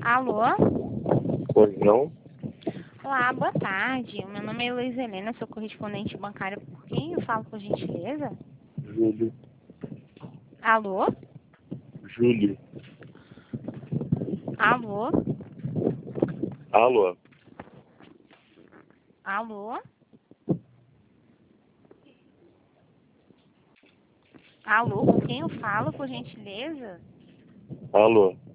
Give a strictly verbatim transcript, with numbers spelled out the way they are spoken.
Alô? Pois não? Olá, boa tarde. Meu nome é Luiz Helena, sou correspondente bancária. Por quem eu falo, por gentileza? Júlio. Alô? Júlio. Alô? Alô? Alô? Alô, com quem eu falo, por gentileza? Alô?